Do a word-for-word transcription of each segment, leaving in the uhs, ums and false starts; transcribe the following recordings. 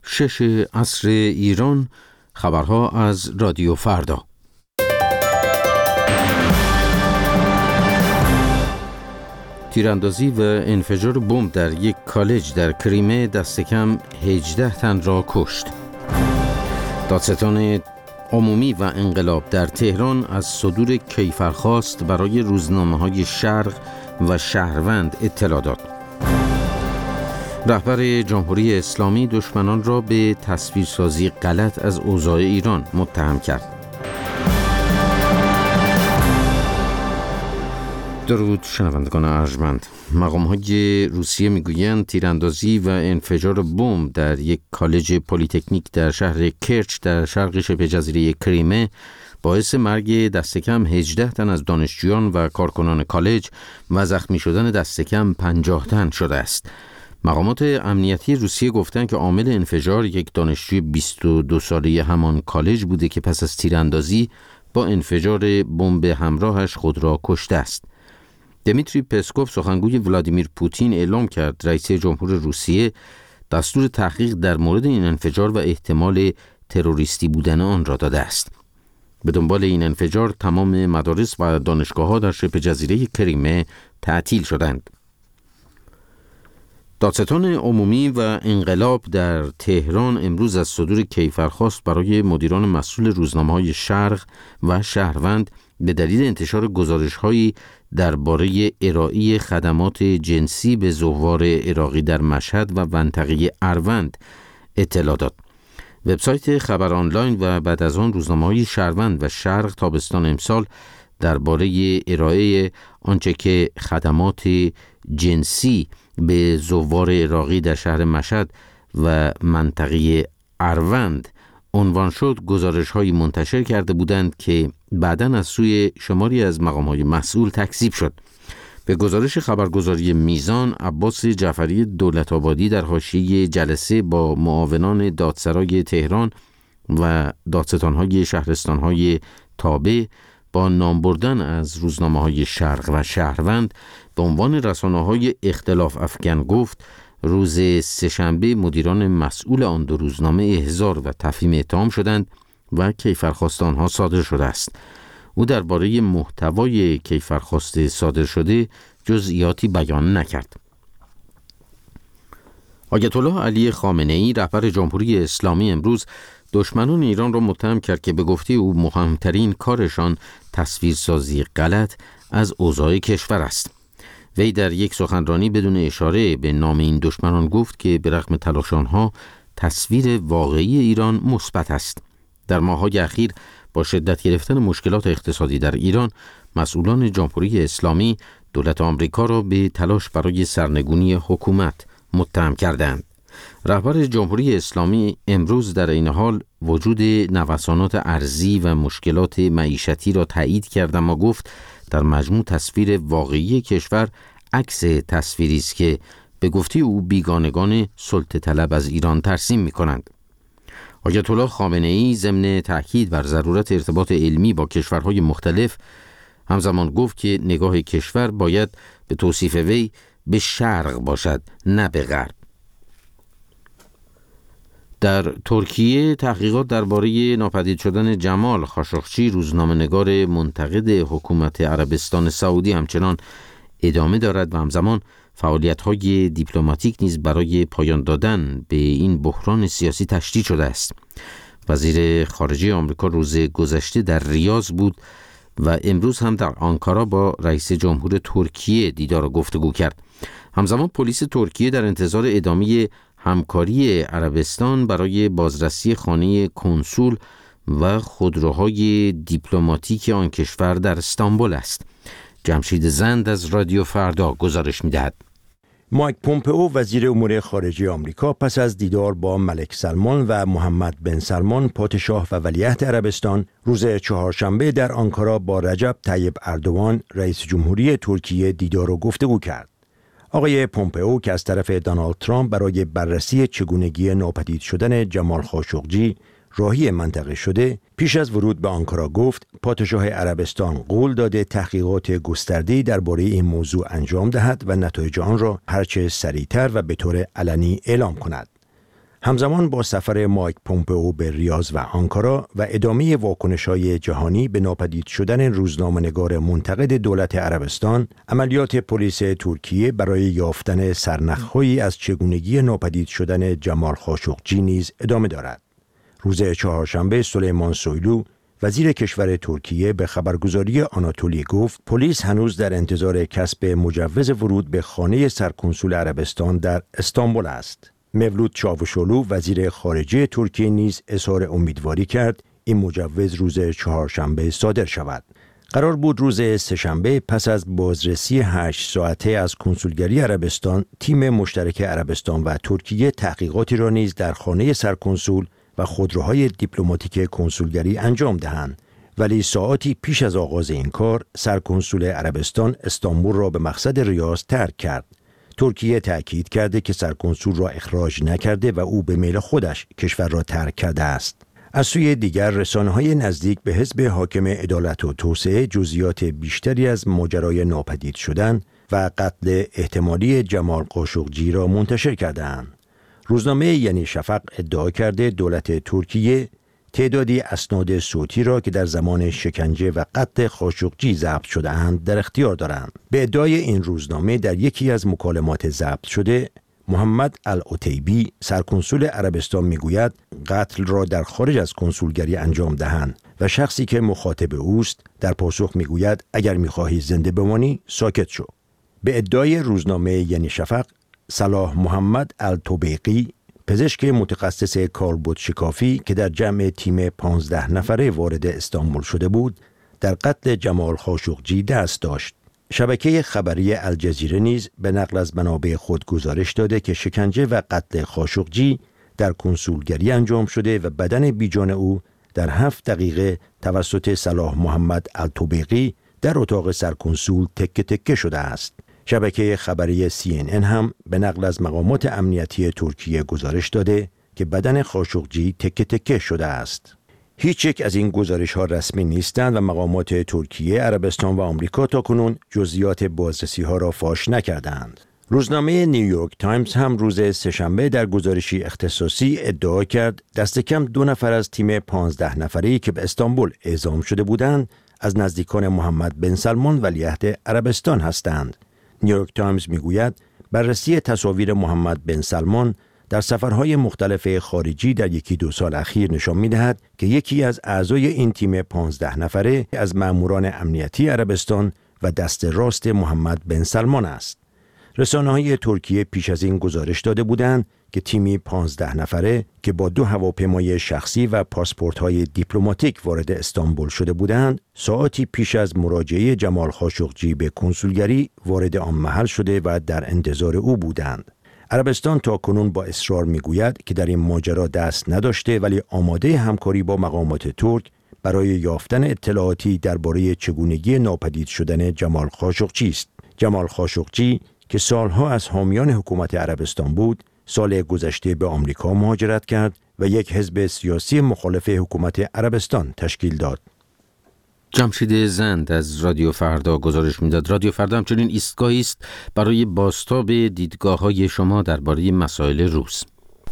شش عصر ایران. خبرها از رادیو فردا. تیراندازی و انفجار بمب در یک کالج در کریمه دست کم هجده تن را کشت. دادستان عمومی و انقلاب در تهران از صدور کیفرخواست برای روزنامه‌های شرق و شهروند اطلاع داد. رهبر جمهوری اسلامی دشمنان را به تصویرسازی غلط از اوضاع ایران متهم کرد. درود شنوندگان ارجمند. مقام‌های روسیه میگویند تیراندازی و انفجار بمب در یک کالج پلی‌تکنیک در شهر کرچ در شرق شبه جزیره کریمه باعث مرگ دست کم هجده تن از دانشجویان و کارکنان کالج و زخمی شدن دست کم پنجاه تن شده است. مقامات امنیتی روسیه گفتند که عامل انفجار یک دانشجوی بیست و دو ساله همان کالج بوده که پس از تیراندازی با انفجار بمب همراهش خود را کشته است. دمیتری پسکوف سخنگوی ولادیمیر پوتین اعلام کرد رئیس جمهور روسیه دستور تحقیق در مورد این انفجار و احتمال تروریستی بودن آن را داده است. به دنبال این انفجار تمام مدارس و دانشگاه‌ها در شبه جزیره کریمه تعطیل شدند. دادستان عمومی و انقلاب در تهران امروز از صدور کیفرخواست برای مدیران مسئول روزنامه‌های شرق و شهروند به دلیل انتشار گزارش‌هایی درباره ارائه خدمات جنسی به زوار عراقی در مشهد و منطقه اروند اطلاع داد. وبسایت خبر آنلاین و بعد از آن روزنامه‌های شهروند و شرق تابستان امسال درباره ارائه آنچه که خدمات جنسی به زوار عراقی در شهر مشهد و منطقه اروند عنوان شد گزارش‌هایی منتشر کرده بودند که بعداً از سوی شماری از مقام‌های مسئول تکذیب شد. به گزارش خبرگزاری میزان، عباس جعفری دولت‌آبادی در حاشیه جلسه با معاونان دادسرای تهران و دادستان‌های شهرستان‌های تابع با نام بردن از روزنامه‌های شرق و شهروند به عنوان رسانه‌های اختلاف افکن گفت روز سه‌شنبه مدیران مسئول آن دو روزنامه احضار و تفهیم اتهام شدند و کیفرخواست آنها صادر شده است. او درباره محتوای کیفرخواست صادر شده جزئیاتی بیان نکرد. آیت الله علی خامنه‌ای رهبر جمهوری اسلامی امروز دشمنان ایران را متهم کرد که به گفته او مهمترین کارشان تصویرسازی غلط از اوضاع کشور است. وی در یک سخنرانی بدون اشاره به نام این دشمنان گفت که به رغم تلاش آنها تصویر واقعی ایران مثبت است. در ماه‌های اخیر با شدت گرفتن مشکلات اقتصادی در ایران، مسئولان جمهوری اسلامی دولت آمریکا را به تلاش برای سرنگونی حکومت متهم کردند. رهبر جمهوری اسلامی امروز در این حال وجود نوسانات ارزی و مشکلات معیشتی را تایید کرد، اما گفت در مجموع تصویر واقعی کشور عکس تصویری است که به گفته او بیگانگان سلطه طلب از ایران ترسیم می‌کنند. آیت الله خامنه‌ای ضمن تأکید بر ضرورت ارتباط علمی با کشورهای مختلف همزمان گفت که نگاه کشور باید به توصیف وی به شرق باشد نه به غرب. در ترکیه تحقیقات درباره ناپدید شدن جمال خاشقچی روزنامه‌نگار منتقد حکومت عربستان سعودی همچنان ادامه دارد و همزمان فعالیت‌های دیپلماتیک نیز برای پایان دادن به این بحران سیاسی تشدید شده است. وزیر خارجه آمریکا روز گذشته در ریاض بود و امروز هم در آنکارا با رئیس جمهور ترکیه دیدار و گفتگو کرد. همزمان پلیس ترکیه در انتظار ادامه همکاری عربستان برای بازرسی خانه کنسول و خودروهای دیپلماتیک آن کشور در استانبول است. جمشید زند از رادیو فردا گزارش می‌دهد. مایک پومپئو وزیر امور خارجه آمریکا پس از دیدار با ملک سلمان و محمد بن سلمان پادشاه و ولیعهد عربستان روز چهارشنبه در آنکارا با رجب طیب اردوان رئیس جمهوری ترکیه دیدار و گفتگو کرد. آقای پومپئو که از طرف دونالد ترامپ برای بررسی چگونگی ناپدید شدن جمال خاشقچی راهی منطقه شده، پیش از ورود به آنکارا گفت پادشاه عربستان قول داده تحقیقات گسترده‌ای درباره این موضوع انجام دهد و نتایج آن را هرچه سریعتر و به طور علنی اعلام کند. همزمان با سفر مایک پومپئو به ریاض و آنکارا و ادامه واکنش‌های جهانی به ناپدید شدن روزنامه‌نگار منتقد دولت عربستان، عملیات پلیس ترکیه برای یافتن سرنخ‌هایی از چگونگی ناپدید شدن جمال خاشقجی نیز ادامه دارد. روز چهارشنبه سلیمان سویلو وزیر کشور ترکیه به خبرگزاری آناتولی گفت پلیس هنوز در انتظار کسب مجوز ورود به خانه سرکنسول عربستان در استانبول است. مولود چاوشولو وزیر خارجه ترکیه نیز اظهار امیدواری کرد این مجوز روز چهارشنبه صادر شود. قرار بود روز سه‌شنبه پس از بازرسی هشت ساعته از کنسولگری عربستان، تیم مشترک عربستان و ترکیه تحقیقاتی را نیز در خانه سرکنسول و خودروهای دیپلماتیک کنسولگری انجام دهند، ولی ساعاتی پیش از آغاز این کار سرکنسول عربستان استانبول را به مقصد ریاض ترک کرد. ترکیه تأکید کرده که سرکنسول را اخراج نکرده و او به میل خودش کشور را ترک کرده است. از سوی دیگر رسانه‌های نزدیک به حزب حاکم عدالت و توسعه جزئیات بیشتری از ماجرای ناپدید شدن و قتل احتمالی جمال خاشقجی را منتشر کرده‌اند. روزنامه یعنی شفق ادعا کرده دولت ترکیه تعدادی اسناد صوتی را که در زمان شکنجه و قتل خاشقجی ضبط شده اند در اختیار دارند. به ادعای این روزنامه در یکی از مکالمات ضبط شده، محمد العتیبی سرکنسول عربستان میگوید قتل را در خارج از کنسولگری انجام دهند و شخصی که مخاطب اوست در پاسخ میگوید اگر میخواهی زنده بمانی ساکت شو. به ادعای روزنامه یعنی شفق، صلاح محمد الطبیقی پزشک متخصص کالبد شکافی که در جمع تیم پانزده نفره وارد استانبول شده بود، در قتل جمال خاشقجی دست داشت. شبکه خبری الجزیره نیز به نقل از منابع خود گزارش داده که شکنجه و قتل خاشقجی در کنسولگری انجام شده و بدن بیجان او در هفت دقیقه توسط صلاح محمد الطبیقی در اتاق سرکنسول تکه تکه شده است. شبکه خبری سی ان ان هم به نقل از مقامات امنیتی ترکیه گزارش داده که بدن خاشقجی تکه تکه شده است. هیچ یک از این گزارش ها رسمی نیستند و مقامات ترکیه، عربستان و آمریکا تاکنون جزئیات بازرسی ها را فاش نکردند. روزنامه نیویورک تایمز هم روز سه‌شنبه در گزارشی اختصاصی ادعا کرد دست کم دو نفر از تیم پانزده نفره‌ای که به استانبول اعزام شده بودند از نزدیکان محمد بن سلمان ولیعهد عربستان هستند. نیویورک تایمز میگوید بررسی تصاویر محمد بن سلمان در سفرهای مختلف خارجی در یکی دو سال اخیر نشان می‌دهد که یکی از اعضای این تیم پانزده نفره از ماموران امنیتی عربستان و دست راست محمد بن سلمان است. رسانه‌های ترکیه پیش از این گزارش داده بودند که تیمی پانزده نفره که با دو هواپیمای شخصی و پاسپورت‌های دیپلماتیک وارد استانبول شده بودند، ساعتی پیش از مراجعه جمال خاشقجی به کنسولگری وارد آن محل شده و در انتظار او بودند. عربستان تاکنون با اصرار میگوید که در این ماجرا دست نداشته، ولی آماده همکاری با مقامات ترک برای یافتن اطلاعاتی درباره چگونگی ناپدید شدن جمال خاشقجی است. جمال خاشقجی که سالها از حامیان حکومت عربستان بود، سال گذشته به آمریکا مهاجرت کرد و یک حزب سیاسی مخالف حکومت عربستان تشکیل داد. جمشید زند از رادیو فردا گزارش میداد. رادیو فردا همچنین ایستگاهی است برای بازتاب دیدگاه‌های شما درباره مسائل روز.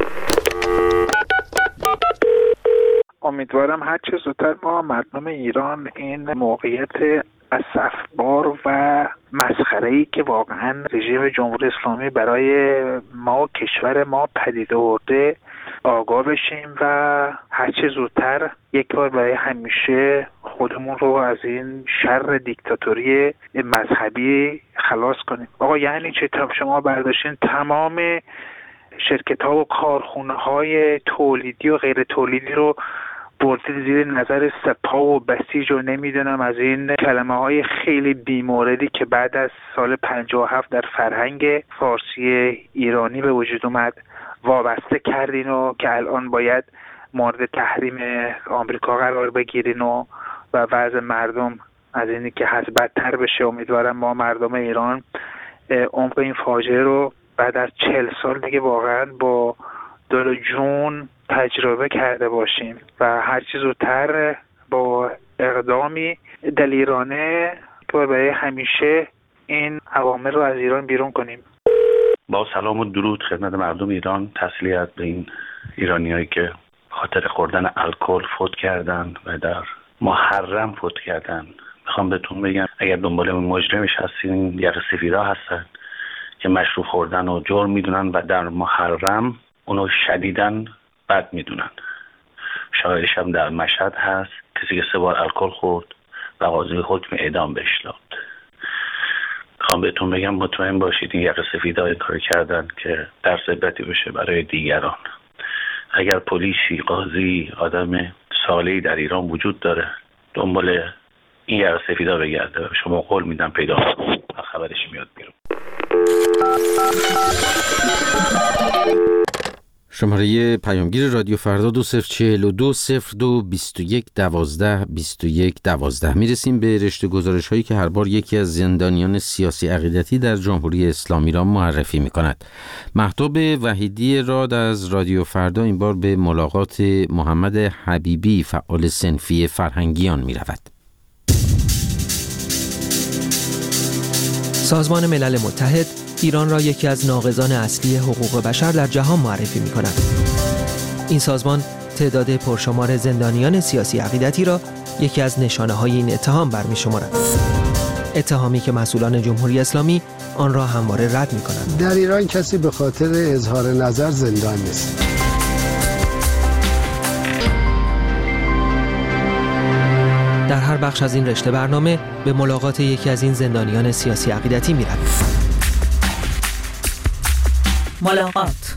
امیدوارم هر چه زودتر ما مردم ایران این موقعیت اسفبار و مسخره‌ای که واقعا رژیم جمهوری اسلامی برای ما کشور ما پدید آورده آگاه بشیم و هر چه زودتر یک بار برای همیشه خودمون رو از این شر دیکتاتوری مذهبی خلاص کنیم. آقا یعنی چه؟ شما برداشتین تمام شرکت‌ها و کارخونه‌های تولیدی و غیر تولیدی رو بردید زیر نظر سپاه و بسیج و نمیدونم از این کلمه های خیلی بیموردی که بعد از سال پنجاه و هفت در فرهنگ فارسی ایرانی به وجود اومد وابسته کردین و که الان باید مورد تحریم آمریکا قرار بگیرین و و وضع مردم از اینی که هست بدتر بشه. امیدوارم ما مردم ایران عمق این فاجعه رو بعد از چهل سال دیگه واقعا با دل و جون تجربه کرده باشیم و هر چیز زودتر با اقدامی دلیرانه که برای همیشه این عوامل رو از ایران بیرون کنیم. با سلام و درود خدمت مردم ایران، تسلیت به این ایرانیایی که خاطر خوردن الکل فوت کردن و در محرم فوت کردن. میخوام بهتون بگم اگر دنبال مجرمش هستین، یقه سفیدا هستن که مشروب خوردن و جرم میدونن و در محرم اونو شدیداً بد میدونن. شاهدش هم در مشهد هست، کسی که سه بار الکل خورد و قاضی حکم اعدام بهش داد. میخوام بهتون بگم مطمئن باشید این یقه سفیدا این کار کردن که درس عبرتی بشه برای دیگران. اگر پلیسی، قاضی، آدم صالحی در ایران وجود داره دنبال این یقه سفیدا بگرده، شما قول میدم پیدا کنید و خبرش میاد بیرون. شماره پیامگیر رادیو فردا دو صفر چهل و دو صفر دو بیست و یک دوازده بیست و یک دوازده. میرسیم به رشته گزارش هایی که هر بار یکی از زندانیان سیاسی عقیدتی در جمهوری اسلامی را معرفی می کند. مهتاب وحیدی راد از رادیو فردا این بار به ملاقات محمد حبیبی فعال صنفی فرهنگیان می رود. سازمان ملل متحد ایران را یکی از ناقضان اصلی حقوق بشر در جهان معرفی می کند. این سازمان تعداد پرشمار زندانیان سیاسی عقیدتی را یکی از نشانه های این اتهام برمی شمارد. اتهامی که مسئولان جمهوری اسلامی آن را همواره رد می کنند. در ایران کسی به خاطر اظهار نظر زندان نیست. در هر بخش از این رشته برنامه به ملاقات یکی از این زندانیان سیاسی عقیدتی می رویم. ملاقات.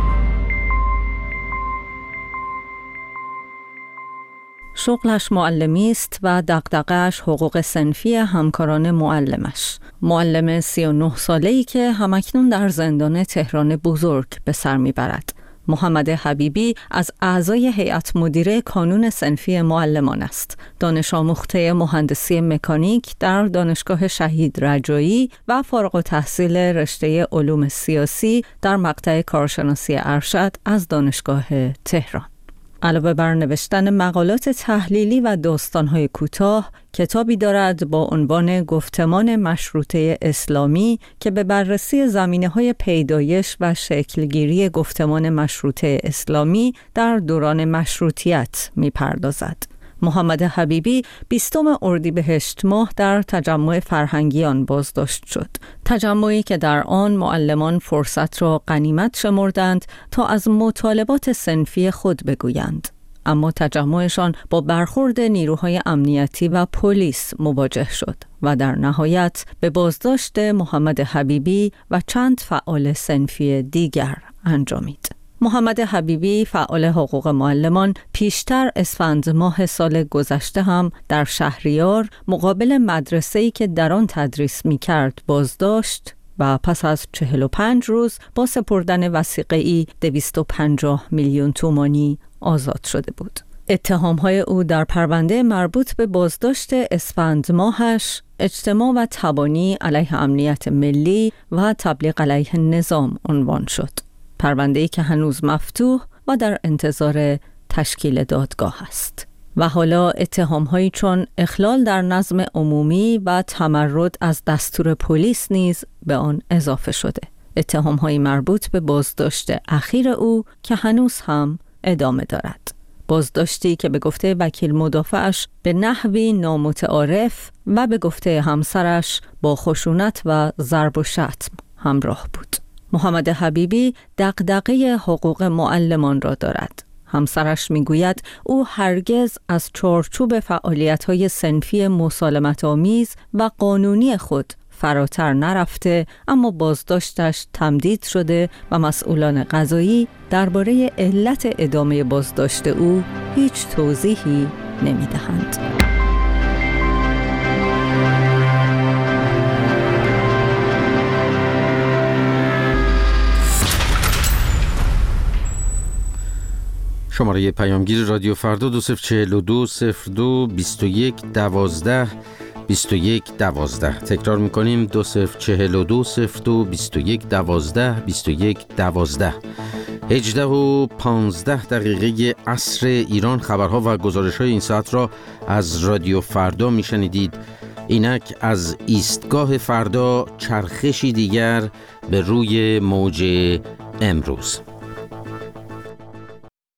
شغلش معلمی است و دغدغه‌اش حقوق صنفی همکاران معلمش. معلم سی و نه ساله‌ای که همکنون در زندان تهران بزرگ به سر میبرد. محمد حبیبی از اعضای هیئت مدیره کانون صنفی معلمان است. دانش آموخته مهندسی مکانیک در دانشگاه شهید رجایی و فارغ التحصیل رشته علوم سیاسی در مقطع کارشناسی ارشد از دانشگاه تهران. علاوه بر نوشتن مقالات تحلیلی و داستان‌های کوتاه، کتابی دارد با عنوان گفتمان مشروطه اسلامی که به بررسی زمینه‌های پیدایش و شکلگیری گفتمان مشروطه اسلامی در دوران مشروطیت می‌پردازد. محمد حبیبی بیستم اردیبهشت ماه در تجمع فرهنگیان بازداشت شد. تجمعی که در آن معلمان فرصت را غنیمت شمردند تا از مطالبات صنفی خود بگویند. اما تجمعشان با برخورد نیروهای امنیتی و پلیس مواجه شد و در نهایت به بازداشت محمد حبیبی و چند فعال صنفی دیگر انجامید. محمد حبیبی فعال حقوق معلمان پیشتر اسفند ماه سال گذشته هم در شهریار مقابل مدرسه‌ای که در آن تدریس می‌کرد بازداشت و پس از چهل و پنج روز با سپردن وثیقه‌ای دویست و پنجاه میلیون تومانی آزاد شده بود. اتهام‌های او در پرونده مربوط به بازداشت اسفند ماهش اجتماع و تبانی علیه امنیت ملی و تبلیغ علیه نظام عنوان شد. پرونده‌ای که هنوز مفتوح و در انتظار تشکیل دادگاه است. و حالا اتهام‌هایی چون اخلال در نظم عمومی و تمرد از دستور پلیس نیز به آن اضافه شده. اتهام‌های مربوط به بازداشت اخیر او که هنوز هم ادامه دارد. بازداشتی که به گفته وکیل مدافعش به نحوی نامتعارف و به گفته همسرش با خشونت و ضرب و شتم همراه بود. محمد حبیبی دغدغه حقوق معلمان را دارد. همسرش میگوید او هرگز از چارچوب فعالیت‌های صنفی مسالمت‌آمیز و قانونی خود فراتر نرفته، اما بازداشتش تمدید شده و مسئولان قضایی درباره علت ادامه بازداشت او هیچ توضیحی نمی‌دهند. شماره پیامگیر رادیو فردا دو صفر چهل و دو صفر دو بیست و یک دوازده بیست و یک دوازده. تکرار میکنیم دو صفر چهل و دو صفر دو بیست و یک دوازده بیست و یک دوازده. هجده و پانزده دقیقه عصر ایران. خبرها و گزارش‌های این ساعت را از رادیو فردا میشنیدید. اینک از ایستگاه فردا چرخشی دیگر به روی موج امروز.